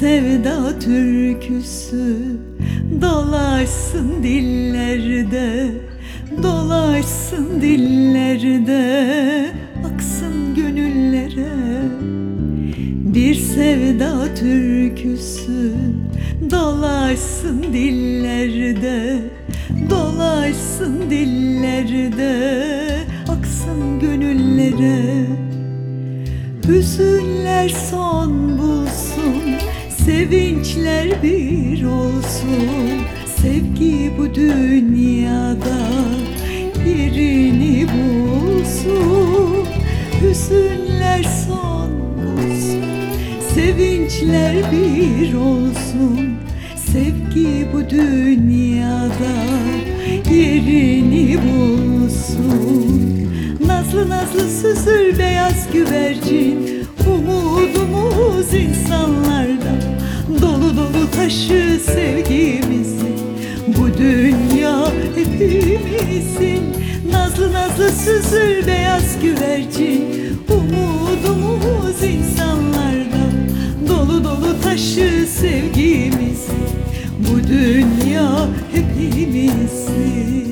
sevda türküsü dolaşsın dillerde, dolaşsın dillerde, aksın gönüllere. Bir sevda türküsü dolaşsın dillerde, dolaşsın dillerde, aksın gönüllere. Hüzünler son bulsun, sevinçler bir olsun. Sevgi bu dünyada yerini bulsun. Hüzünler son bulsun, sevinçler bir olsun. Sevgi bu dünyada yerini bulsun. Nazlı nazlı süzül beyaz güvercin, umudumuz insanlarda. Dolu dolu taşı sevgimizi, bu dünya hepimizin. Nazlı nazlı süzül beyaz güvercin, umudumuz insanlarda. Dolu dolu taşı sevgimizi, bu dünya hepimizin.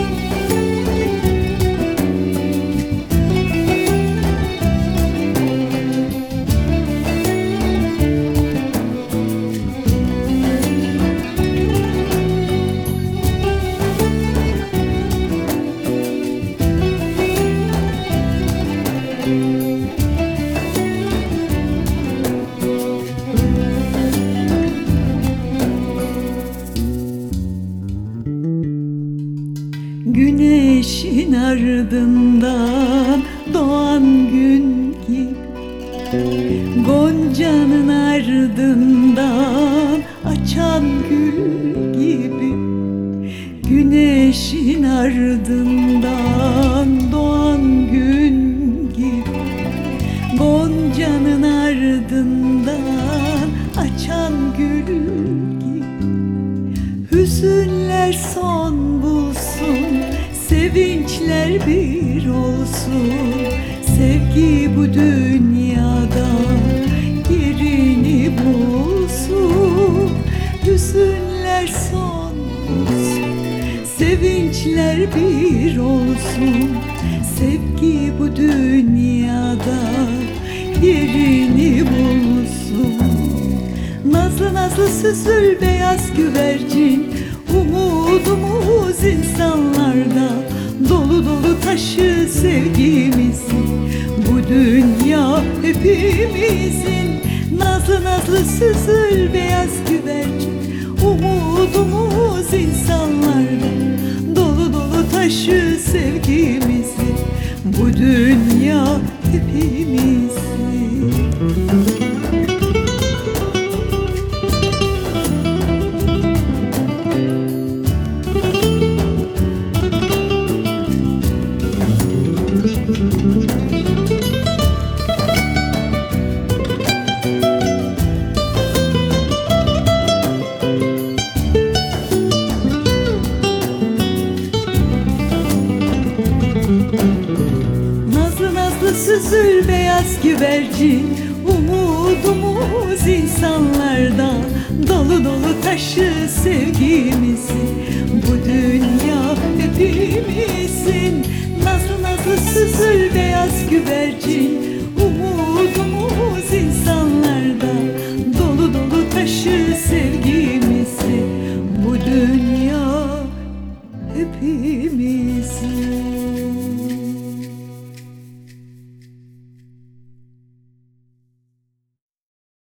Güneşin ardından doğan gün gibi, Gonca'nın ardından açan gül gibi. Güneşin ardından doğan gün gibi, Gonca'nın ardından açan gül gibi. Hüzünler son bulsun, sevinçler bir olsun. Sevgi bu dünyada yerini bulsun. Hüzünler son bulsun, sevinçler bir olsun. Sevgi bu dünyada yerini bulsun. Nazlı nazlı süzül beyaz güvercin, umudumuz insanlarda. Dolu dolu taşı sevgimizi, bu dünya hepimizin. Nazlı nazlı süzül beyaz güvercin, umudumuz insanlarda. Dolu dolu taşı sevgimizi, bu dünya hepimizin. Nazlı nazlı süzül beyaz güvercin, umudumuz insanlarda. Dolu dolu taşı sevgimizi, bu dünya hepimizin. Nazlı nazlı süzül beyaz güvercin,